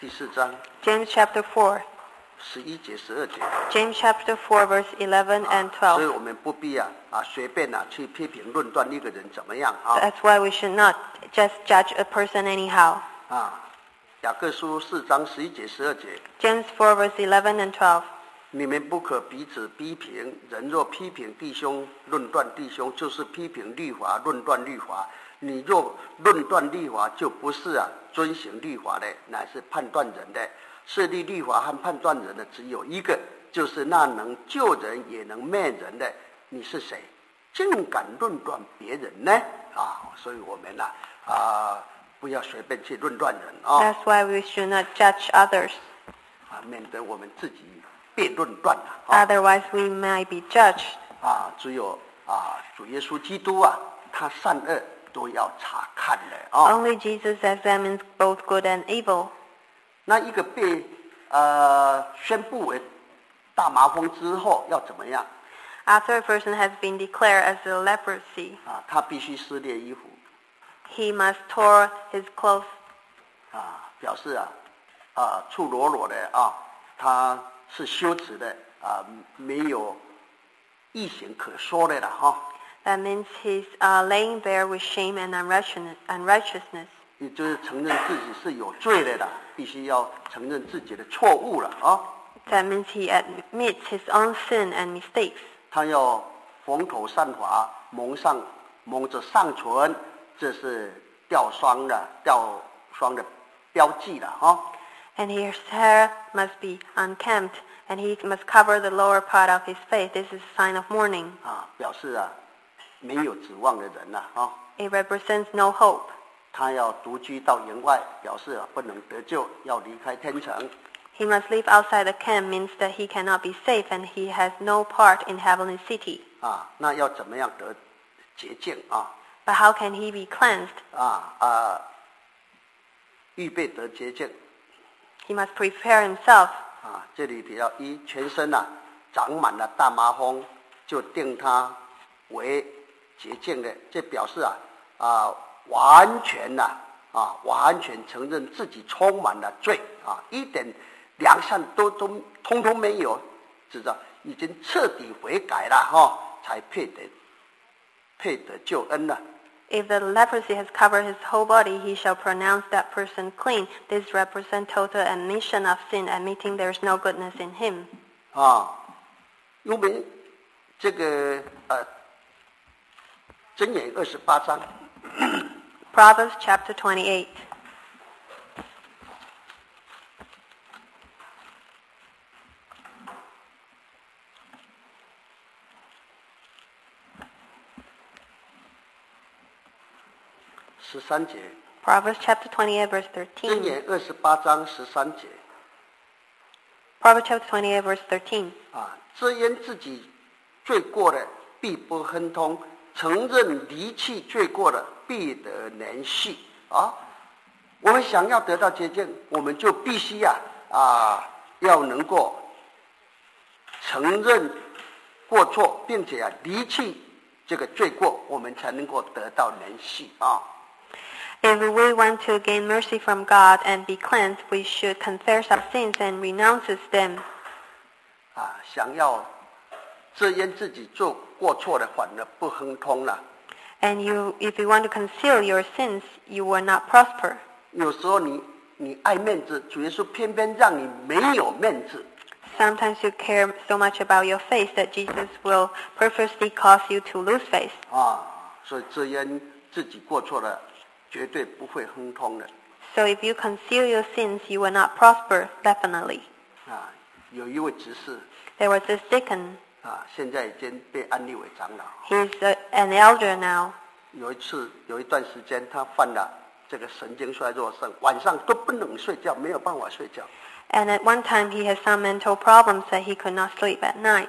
第4章 James chapter 4. 11节、12节。 James chapter 4 verse 11 and 所以 12. 我们不必随便去批评论断一个人怎么样啊。 That's why we should not just judge a person anyhow. 雅各书4章11节、12节。 James 4 verse 11 and 12. 你们不可彼此批评，人若批评弟兄、论断弟兄，就是批评律法、论断律法。你若论断律法，就不是遵行律法的，乃是判断人的。设立律法和判断人的只有一个，就是那能救人也能灭人的。你是谁，竟敢论断别人呢？所以我们不要随便去论断人啊。 That's why we should not judge others. 免得我们自己被论断了。 Otherwise we might be judged. 只有主耶稣基督他善恶都要查看的。 Only Jesus examines both good and evil. 那一个被宣布为大麻风之后要怎么样？ After a person has been declared as a leprosy, 他必须撕裂衣服， he must tore his clothes. 表示赤裸裸的他是羞耻的没有义行可说的了。 That means he's laying there with shame and unrighteousness. 也就是承认自己是有罪的了，必须要承认自己的错误了。 That means he admits his own sin and mistakes. 他要缝头散发，蒙着上唇，这是吊霜的标记了。 And his hair must be unkempt, and he must cover the lower part of his face. This is a sign of mourning. 表示没有指望的人了。 It represents no hope. 他要独居到营外，表示不能得救，要离开天城。 He must live outside the camp means that he cannot be safe and he has no part in heavenly city. 那要怎么样得洁净 But how can he be cleansed? 预备得洁净。 He must prepare himself. 这里提到全身长满了大麻风，就定他为洁净的。这表示完全承认自己充满了罪一点良善都通通没有，知道已经彻底悔改了才配得救恩了。 If the leprosy has covered his whole body, he shall pronounce that person clean. This represents total admission of sin, admitting there is no goodness in him. 因为这个箴言28章 Proverbs chapter 28. 13节。 Proverbs chapter 28 verse 箴 13. 言28章13节 Proverbs chapter 28 verse 13. 遮掩自己罪过的必不亨通，承认离弃罪过的必得怜恤。我们想要得到洁净，我们就必须要能够承认过错，并且离弃这个罪过，我们才能够得到怜恤。 If we want to gain mercy from God and be cleansed, we should confess our sins and renounce them. 想要遮掩自己做过错的，反而不亨通了。 And if you want to conceal your sins, you will not prosper. 有时候你爱面子，主耶稣偏偏让你没有面子。 Sometimes you care so much about your face that Jesus will purposely cause you to lose face. 所以遮掩自己过错的，绝对不会亨通的。 So if you conceal your sins, you will not prosper, definitely. 有一位执事 There was this deacon. 现在已经被安立为长老。 He's an elder now. 有一段时间，他犯了这个神经衰弱症，晚上都不能睡觉，没有办法睡觉。 And at one time he had some mental problems that he could not sleep at night.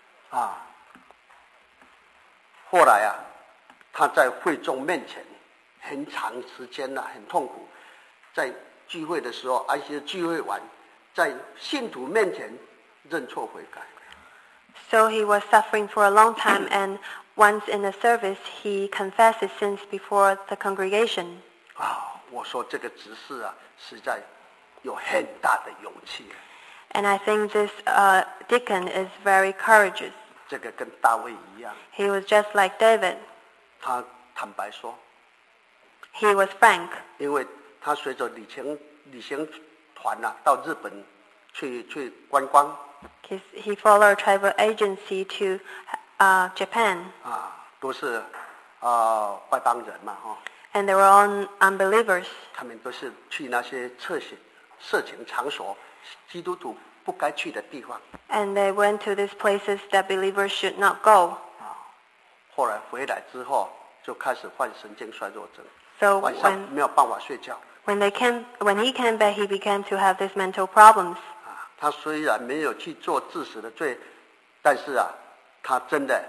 后来他在会众面前很长时间很痛苦，在聚会的时候，而且聚会完，在信徒面前认错悔改。 So he was suffering for a long time, and once in the service he confessed his sins before the congregation. 我说这个执事实在有很大的勇气。 And I think this deacon is very courageous. 这个跟大卫一样， He was just like David. 他坦白说， He was frank 因为他随着旅行团到日本去观光 because he followed a travel agency to Japan. 都是外邦人嘛 And they were all unbelievers. 他们都是去那些色情场所，基督徒不该去的地方。 And they went to these places that believers should not go. 后来回来之后就开始患神经衰弱症， So 晚上没有办法睡觉。 when he came back, he began to have these mental problems. 他虽然没有去做致死的罪，但是他真的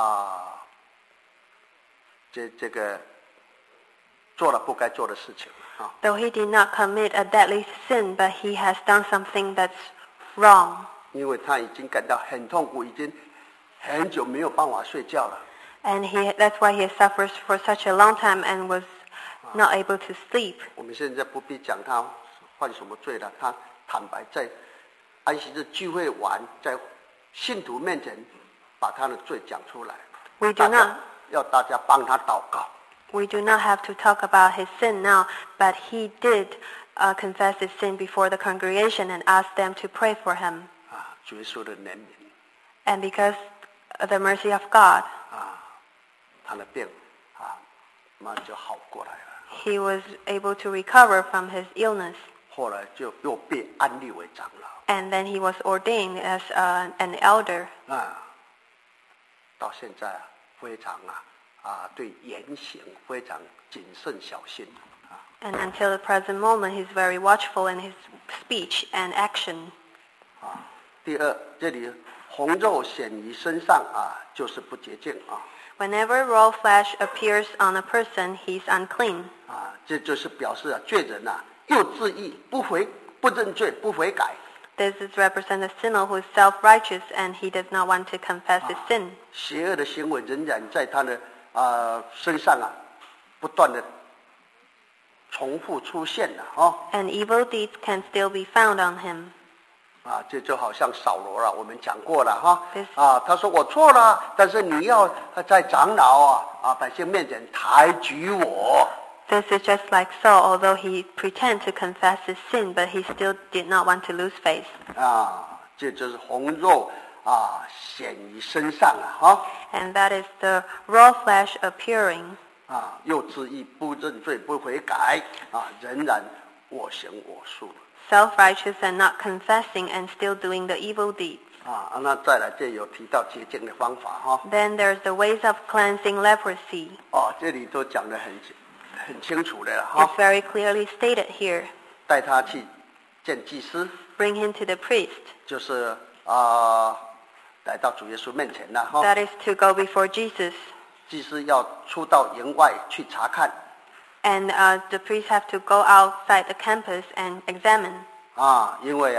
这个做了不该做的事情啊。 Though he did not commit a deadly sin, but he has done something that's wrong. 因为他已经感到很痛苦，已经很久没有办法睡觉了。 And that's why he suffers for such a long time and was not able to sleep. 我们现在不必讲他犯什么罪了，他坦白在安息日聚会完，在信徒面前把他的罪讲出来。 We do not 要大家帮他祷告。 We do not have to talk about his sin now, but he did confess his sin before the congregation and asked them to pray for him. 主耶稣的怜悯 And because of the mercy of God, 他的病慢慢就好过来了。 he was able to recover from his illness. 后来就又被安立为长老 And then he was ordained as an elder. 到现在非常对言行非常谨慎小心 And until the present moment, he's very watchful in his speech and action. 第二，这里红肉显于身上就是不洁净 Whenever raw flesh appears on a person, he's unclean. 这就是表示罪人又自义不认罪不悔改 This is represent a sinner who is self-righteous and he does not want to confess his sin. 邪恶的行为仍然在他的身上不断的重复出现了 And evil deeds can still be found on him. 这就好像扫罗了，我们讲过了 This 他说我错了，但是你要在长老百姓面前抬举我 This is just like Saul, although he pretended to confess his sin, but he still did not want to lose face. 这就是红肉显于身上 And that is the raw flesh appearing. 又自义不认罪不悔改仍然我行我素 Self-righteous and not confessing and still doing the evil deeds. 那再来这有提到洁净的方法 Then there's the ways of cleansing leprosy. 这里都讲得很清楚的了 It's very clearly stated here. 带他去见祭司 Bring him to the priest. 就是来到主耶稣面前了 That is to go before Jesus. 祭司要出到营外去查看 And the priests have to go outside the campus and examine. 因为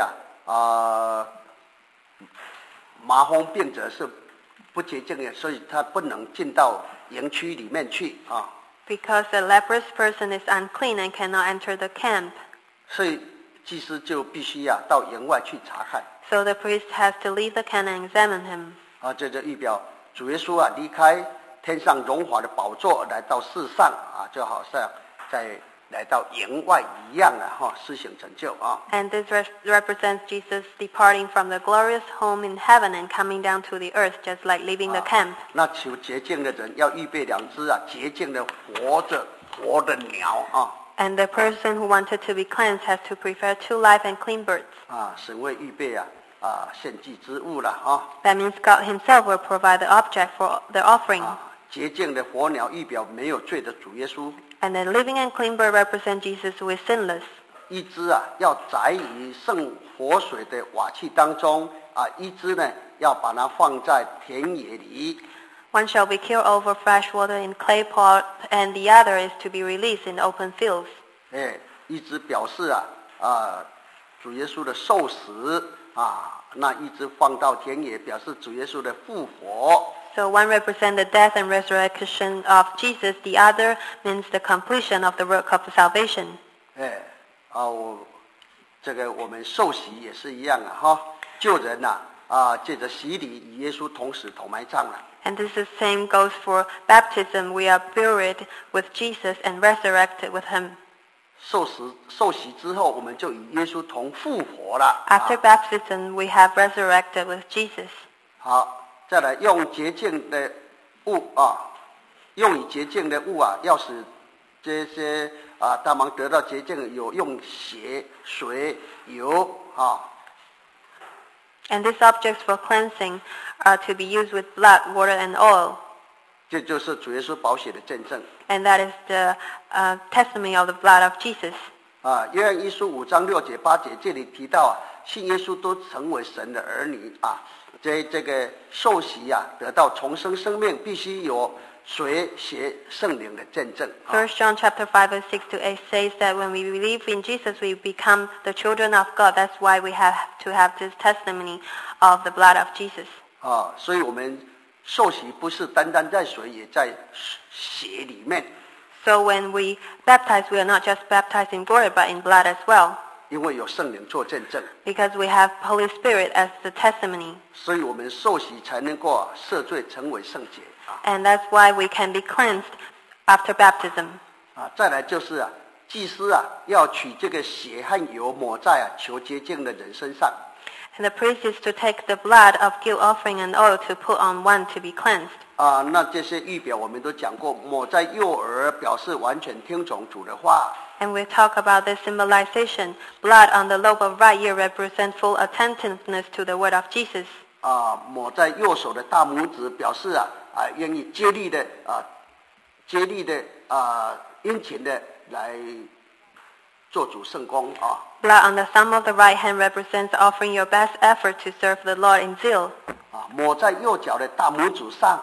麻风病者是不洁净的，所以他不能进到营区里面去 Because a leprous person is unclean and cannot enter the camp. 所以祭司就必须到营外去查看 So the priest has to leave the camp and examine him. 这就预表主耶稣离开天上荣华的宝座来到世上就好像来到营外一样施行成就 And this represents Jesus departing from the glorious home in heaven and coming down to the earth, just like leaving the camp. 那求洁净的人要预备2只洁净的活的鸟 And the person who wanted to be cleansed has to prepare 2 live and clean birds. 神会预备献祭之物了 That means God himself will provide the object for the offering. 洁净的活鸟预表没有罪的主耶稣 And the living and clean bird represent Jesus who is sinless. 一只要宰于圣活水的瓦器当中一只呢要把它放在田野里 One shall be killed over fresh water in clay pot, and the other is to be released in open fields. 一只表示主耶稣的受死那一只放到田野表示主耶稣的复活 So one represents the death and resurrection of Jesus, the other means the completion of the work of salvation. 这个我们受洗也是一样救人借着洗礼与耶稣同死同埋葬了。 And this is the same goes for baptism. We are buried with Jesus and resurrected with him. 受洗之后，我们就与耶稣同复活了。 After baptism, we have resurrected with Jesus. 好，再来用洁净的物用以洁净的物要使这些大忙得到洁净，有用血、水、油 And these objects for cleansing are to be used with blood, water, and oil. 这就是主耶稣宝血的见证。 And that is the testimony of the blood of Jesus. 约翰一书5章6节8节这里提到信耶稣都成为神的儿女这个受洗得到重生生命，必须有水、血、圣灵的见证。 1 John chapter 5 verse 6 to 8 says that when we believe in Jesus, we become the children of God. That's why we have to have this testimony of the blood of Jesus. 所以我们受洗不是单单在水，也在血里面。 So when we baptize, we are not just baptized in water, but in blood as well. 因为有圣灵做见证。 Because we have Holy Spirit as the testimony. 所以我们受洗才能够赦罪，成为圣洁。 And that's why we can be cleansed after baptism. 再来就是祭司要取这个血和油抹在求洁净的人身上。 And the priest is to take the blood of guilt offering and oil to put on one to be cleansed. 那这些预表我们都讲过，抹在右耳表示完全听从主的话。 And we talk about this symbolization. Blood on the lobe of right ear represents full attentiveness to the word of Jesus. 抹在右手的大拇指表示愿意竭力的殷勤的来做主圣工 Blood on the thumb of the right hand represents offering your best effort to serve the Lord in zeal. 抹在右脚的大拇指上。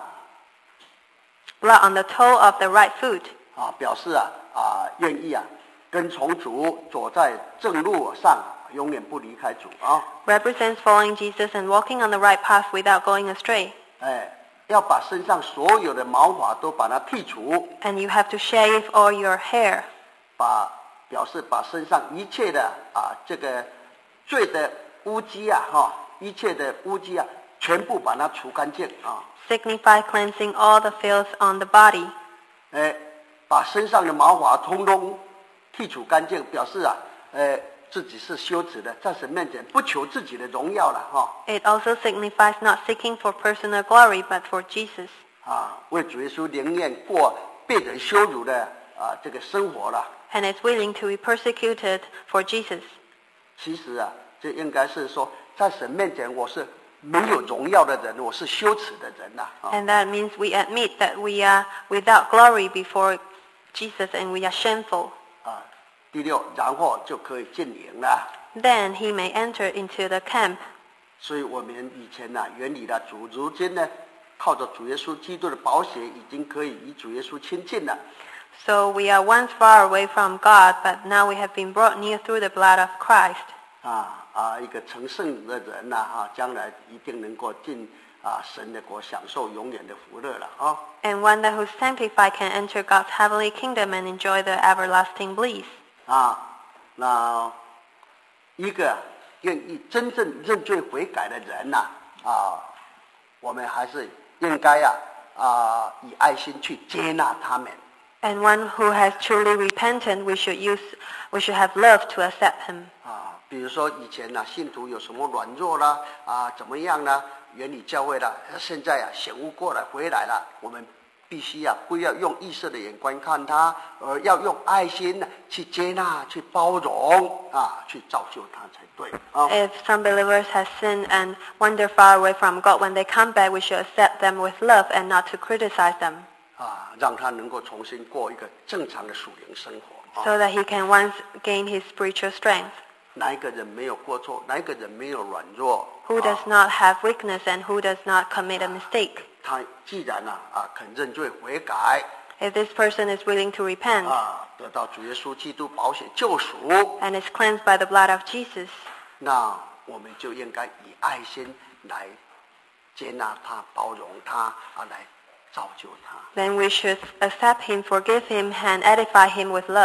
Blood on the toe of the right foot. 表示愿意跟从主，走在正路上，永远不离开主 Represents following Jesus and walking on the right path without going astray. 要把身上所有的毛发都把它剔除。 And you have to shave all your hair. 表示把身上一切的这个罪的污迹一切的污迹全部把它除干净 Signify cleansing all the filth on the body. 把身上的毛发通通剔除干净，表示自己是羞耻的，在神面前不求自己的荣耀了 It also signifies not seeking for personal glory, but for Jesus. 为主耶稣宁愿过被人羞辱的这个生活了。 And is willing to be persecuted for Jesus. 其实这应该是说，在神面前我是没有荣耀的人，我是羞耻的人 And that means we admit that we are without glory before Jesus and we are shameful. 第六，然后就可以进营了。 Then he may enter into the camp. 所以我们以前远离了主，如今呢，靠着主耶稣基督的宝血，已经可以与主耶稣亲近了。 So we are once far away from God, but now we have been brought near through the blood of Christ. 一个成圣的人将来一定能够进神的国，享受永远的福乐了 And one that who is sanctified can enter God's heavenly kingdom and enjoy the everlasting bliss. 那一个愿意真正认罪悔改的人我们还是应该以爱心去接纳他们。 And one who has truly repented, we should have love to accept him. 比如说以前信徒有什么软弱啦怎么样呢？远离教会了，现在醒悟过来回来了，我们必须不要用异色的眼光看他，而要用爱心去接纳、去包容去造就他才对。 If some believers have sinned and wander far away from God, when they come back, we should accept them with love and not to criticize them. 让他能够重新过一个正常的属灵生活。 So that he can once gain his spiritual strength. 哪一个人没有过错？哪一个人没有软弱 Who does not have weakness and who does not commit a mistake? 他既然肯认罪悔改 If this person is willing to repent 得到主耶稣基督宝血救赎 and is cleansed by the blood of Jesus, 那我们就应该以爱心来接纳他、包容他来造就他。 then we should accept him, forgive him, and edify him with love.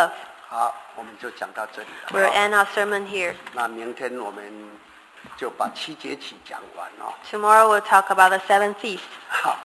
好，我们就讲到这里了。 We'll end our sermon here. 那明天我们就把7节气讲完哦。 Tomorrow we'll talk about the 7 feasts. 好。